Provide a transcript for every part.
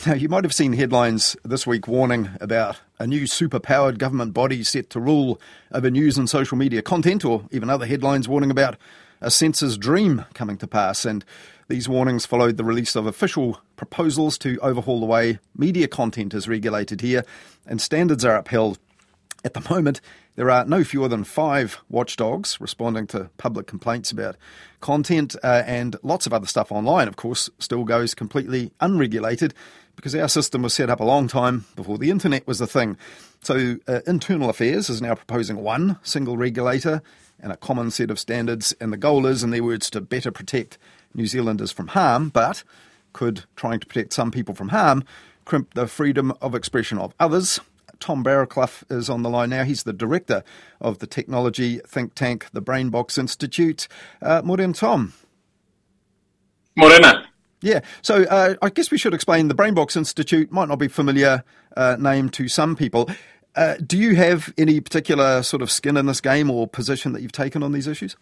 Now, you might have seen headlines this week warning about a new superpowered government body set to rule over news and social media content, or even other headlines warning about a censor's dream coming to pass. And these warnings followed the release of official proposals to overhaul the way media content is regulated here, and standards are upheld. At the moment, there are no fewer than 5 watchdogs responding to public complaints about content, and lots of other stuff online, of course, still goes completely unregulated because our system was set up a long time before the internet was a thing. So Internal Affairs is now proposing one single regulator and a common set of standards, and the goal is, in their words, to better protect New Zealanders from harm, but could trying to protect some people from harm crimp the freedom of expression of others? Tom Barraclough is on the line now. He's the director of the technology think tank, the Brainbox Institute. Morena, Tom. Morena. Yeah, so I guess we should explain the Brainbox Institute might not be a familiar name to some people. Do you have any particular sort of skin in this game or position that you've taken on these issues?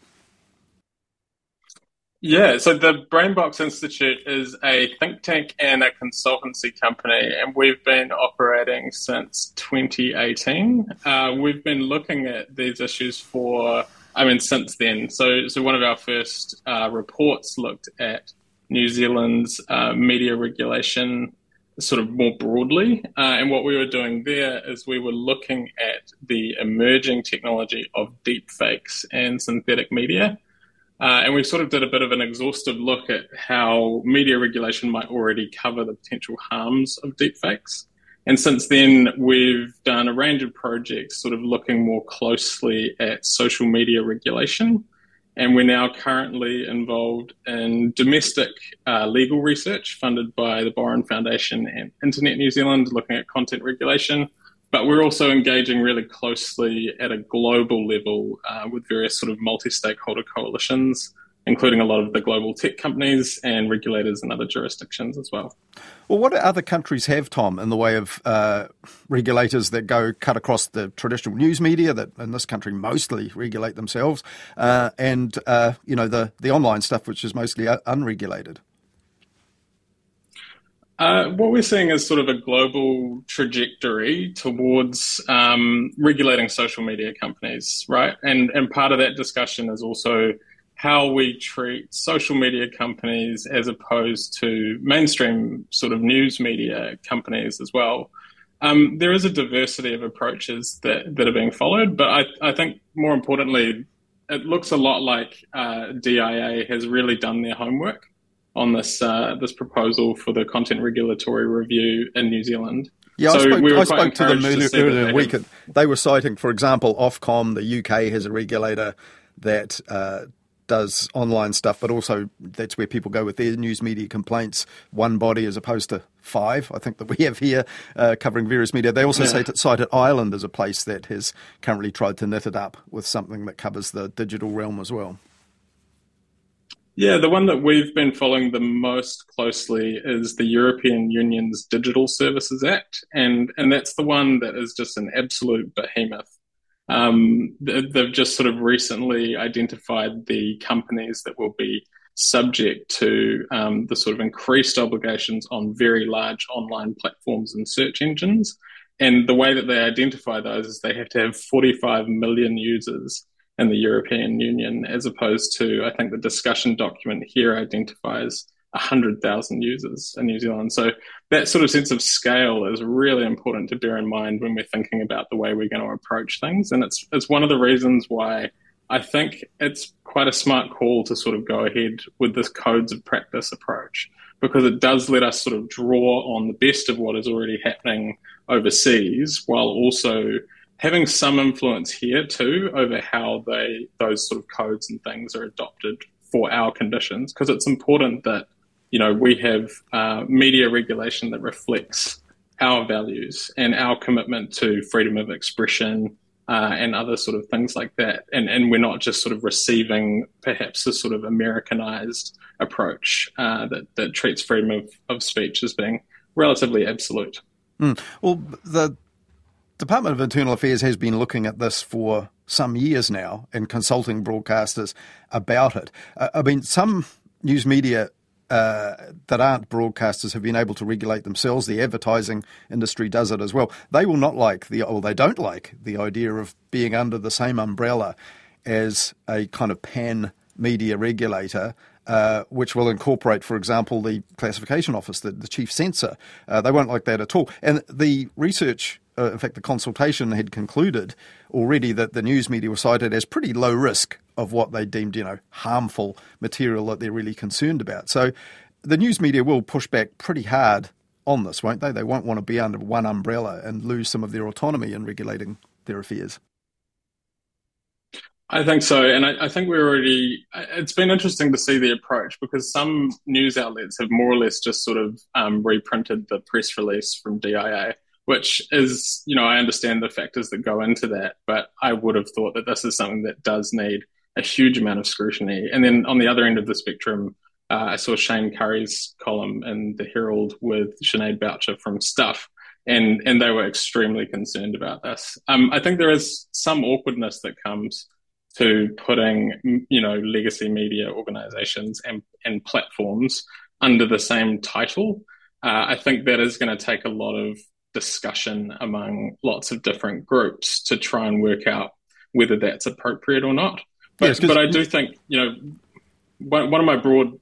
Yeah, so the Brainbox Institute is a think tank and a consultancy company, and we've been operating since 2018. We've been looking at these issues since then. So one of our first reports looked at New Zealand's media regulation sort of more broadly. And what we were doing there is we were looking at the emerging technology of deepfakes and synthetic media. And we sort of did a bit of an exhaustive look at how media regulation might already cover the potential harms of deepfakes. And since then, we've done a range of projects sort of looking more closely at social media regulation. And we're now currently involved in domestic legal research funded by the Boren Foundation and Internet New Zealand, looking at content regulation. But we're also engaging really closely at a global level with various sort of multi-stakeholder coalitions, including a lot of the global tech companies and regulators in other jurisdictions as well. Well, what do other countries have, Tom, in the way of regulators that cut across the traditional news media that in this country mostly regulate themselves and the online stuff, which is mostly unregulated? What we're seeing is sort of a global trajectory towards regulating social media companies, right? And part of that discussion is also how we treat social media companies as opposed to mainstream sort of news media companies as well. There is a diversity of approaches that are being followed, but I think more importantly, it looks a lot like DIA has really done their homework on this proposal for the content regulatory review in New Zealand. Yeah, I spoke to them earlier in the week. They were citing, for example, Ofcom, the UK has a regulator that does online stuff, but also that's where people go with their news media complaints, one body as opposed to 5, I think, that we have here covering various media. They also cited Ireland as a place that has currently tried to knit it up with something that covers the digital realm as well. Yeah, the one that we've been following the most closely is the European Union's Digital Services Act, and that's the one that is just an absolute behemoth. They've just sort of recently identified the companies that will be subject to the sort of increased obligations on very large online platforms and search engines. And the way that they identify those is they have to have 45 million users in the European Union, as opposed to, I think the discussion document here identifies 100,000 users in New Zealand. So that sort of sense of scale is really important to bear in mind when we're thinking about the way we're going to approach things. And it's one of the reasons why I think it's quite a smart call to sort of go ahead with this codes of practice approach, because it does let us sort of draw on the best of what is already happening overseas, while also having some influence here too over how those sort of codes and things are adopted for our conditions, because it's important that, you know, we have media regulation that reflects our values and our commitment to freedom of expression and other sort of things like that. And we're not just sort of receiving perhaps a sort of Americanized approach that treats freedom of speech as being relatively absolute. Well, the Department of Internal Affairs has been looking at this for some years now and consulting broadcasters about it. I mean, some news media that aren't broadcasters have been able to regulate themselves. The advertising industry does it as well. They will not like they don't like the idea of being under the same umbrella as a kind of pan-media regulator, which will incorporate, for example, the classification office, the chief censor. They won't like that at all. And the research, in fact, the consultation had concluded already that the news media were cited as pretty low risk of what they deemed, harmful material that they're really concerned about. So the news media will push back pretty hard on this, won't they? They won't want to be under one umbrella and lose some of their autonomy in regulating their affairs. I think so. And I think it's been interesting to see the approach, because some news outlets have more or less just sort of reprinted the press release from DIA, which is, I understand the factors that go into that, but I would have thought that this is something that does need a huge amount of scrutiny. And then on the other end of the spectrum, I saw Shane Curry's column in the Herald with Sinead Boucher from Stuff, and they were extremely concerned about this. I think there is some awkwardness that comes to putting, legacy media organizations and platforms under the same title. I think that is going to take a lot of discussion among lots of different groups to try and work out whether that's appropriate or not. But I do think, one of my broad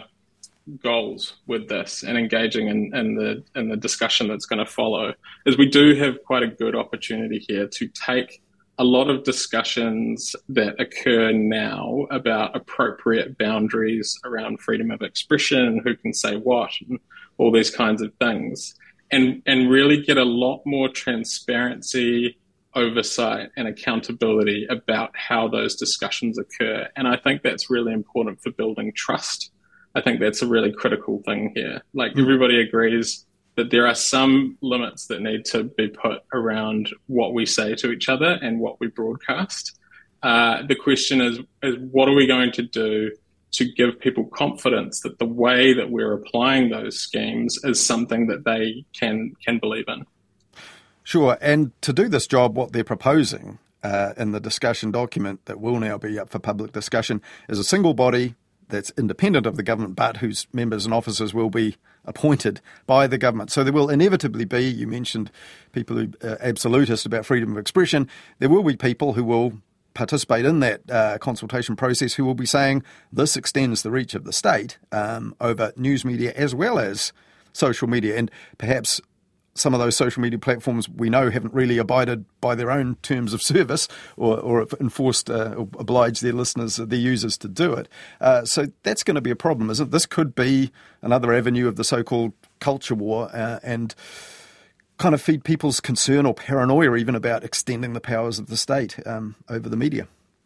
goals with this and engaging in the discussion that's going to follow is we do have quite a good opportunity here to take a lot of discussions that occur now about appropriate boundaries around freedom of expression, who can say what, and all these kinds of things, and really get a lot more transparency, oversight, and accountability about how those discussions occur. And I think that's really important for building trust. I think that's a really critical thing here. Like, everybody agrees that there are some limits that need to be put around what we say to each other and what we broadcast. The question is what are we going to do to give people confidence that the way that we're applying those schemes is something that they can believe in? Sure, and to do this job, what they're proposing in the discussion document that will now be up for public discussion is a single body that's independent of the government, but whose members and officers will be appointed by the government. So there will inevitably be, you mentioned people who are absolutist about freedom of expression, there will be people who will participate in that consultation process who will be saying this extends the reach of the state over news media as well as social media. And perhaps some of those social media platforms we know haven't really abided by their own terms of service or enforced or obliged their listeners, their users to do it. So that's going to be a problem, isn't it? This could be another avenue of the so-called culture war and kind of feed people's concern or paranoia even about extending the powers of the state over the media.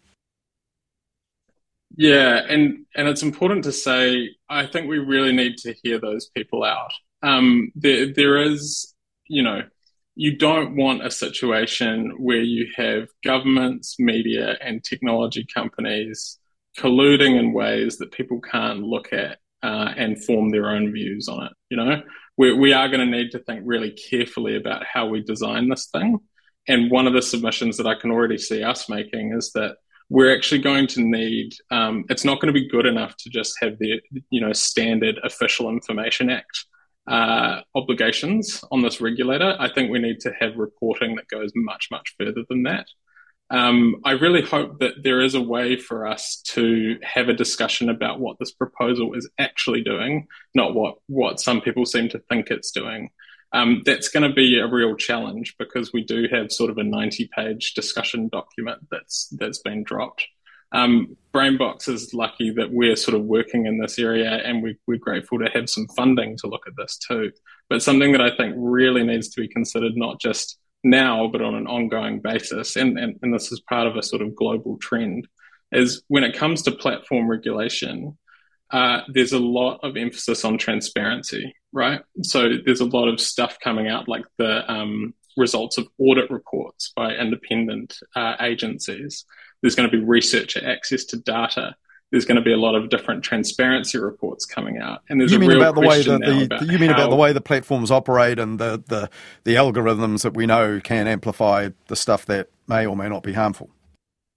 Yeah, and it's important to say, I think we really need to hear those people out. There is, you don't want a situation where you have governments, media, and technology companies colluding in ways that people can't look at and form their own views on it. We are going to need to think really carefully about how we design this thing. And one of the submissions that I can already see us making is that we're actually going to need, it's not going to be good enough to just have the, standard Official Information Act obligations on this regulator. I think we need to have reporting that goes much, much further than that. I really hope that there is a way for us to have a discussion about what this proposal is actually doing, not what some people seem to think it's doing. That's going to be a real challenge because we do have sort of a 90-page discussion document that's been dropped. Brainbox is lucky that we're sort of working in this area, and we're grateful to have some funding to look at this too. But something that I think really needs to be considered, not just now, but on an ongoing basis, and this is part of a sort of global trend, is when it comes to platform regulation, there's a lot of emphasis on transparency, right? So there's a lot of stuff coming out, like the results of audit reports by independent agencies. There's going to be researcher access to data. There's going to be a lot of different transparency reports coming out, and there's about the way the platforms operate and the algorithms that we know can amplify the stuff that may or may not be harmful.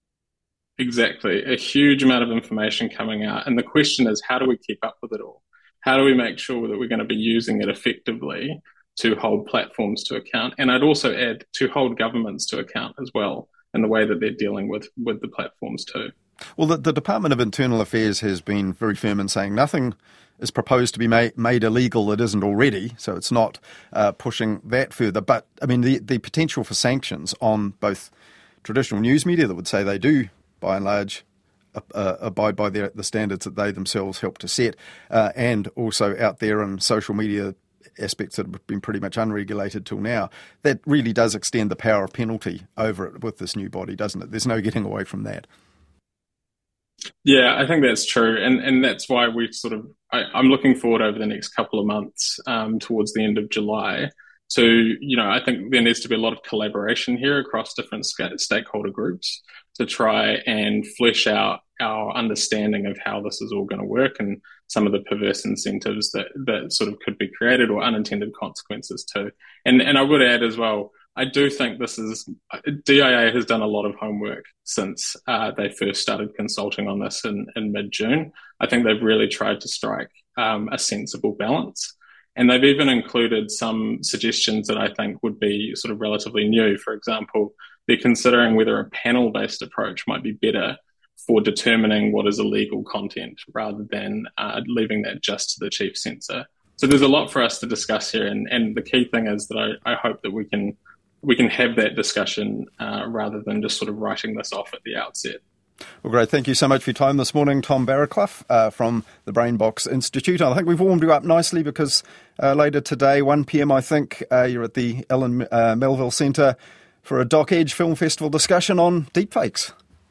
Exactly, a huge amount of information coming out, and the question is, how do we keep up with it all? how do we make sure that we're going to be using it effectively to hold platforms to account? And I'd also add to hold governments to account as well in the way that they're dealing with the platforms too. Well, the Department of Internal Affairs has been very firm in saying nothing is proposed to be made illegal that isn't already, so it's not pushing that further. But, I mean, the potential for sanctions on both traditional news media that would say they do, by and large, abide by the standards that they themselves help to set, and also out there in social media aspects that have been pretty much unregulated till now, that really does extend the power of penalty over it with this new body, doesn't it? There's no getting away from that. Yeah, I think that's true. And that's why we I'm looking forward over the next couple of months towards the end of July to, I think there needs to be a lot of collaboration here across different stakeholder groups to try and flesh out our understanding of how this is all going to work and some of the perverse incentives that sort of could be created or unintended consequences too. And I would add as well, I do think DIA has done a lot of homework since they first started consulting on this in mid-June. I think they've really tried to strike a sensible balance. And they've even included some suggestions that I think would be sort of relatively new. For example, they're considering whether a panel-based approach might be better for determining what is illegal content rather than leaving that just to the chief censor. So there's a lot for us to discuss here. And the key thing is that I hope that we can have that discussion rather than just sort of writing this off at the outset. Well, great. Thank you so much for your time this morning, Tom Barraclough from the BrainBox Institute. I think we've warmed you up nicely because later today, 1 p.m, I think, you're at the Ellen Melville Centre for a Doc Edge Film Festival discussion on deepfakes.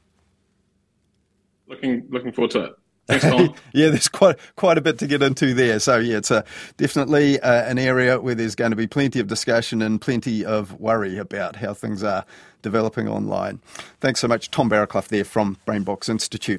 Looking forward to it. Thanks, Tom. Yeah, there's quite a bit to get into there. So, yeah, it's definitely an area where there's going to be plenty of discussion and plenty of worry about how things are developing online. Thanks so much, Tom Barraclough there from BrainBox Institute.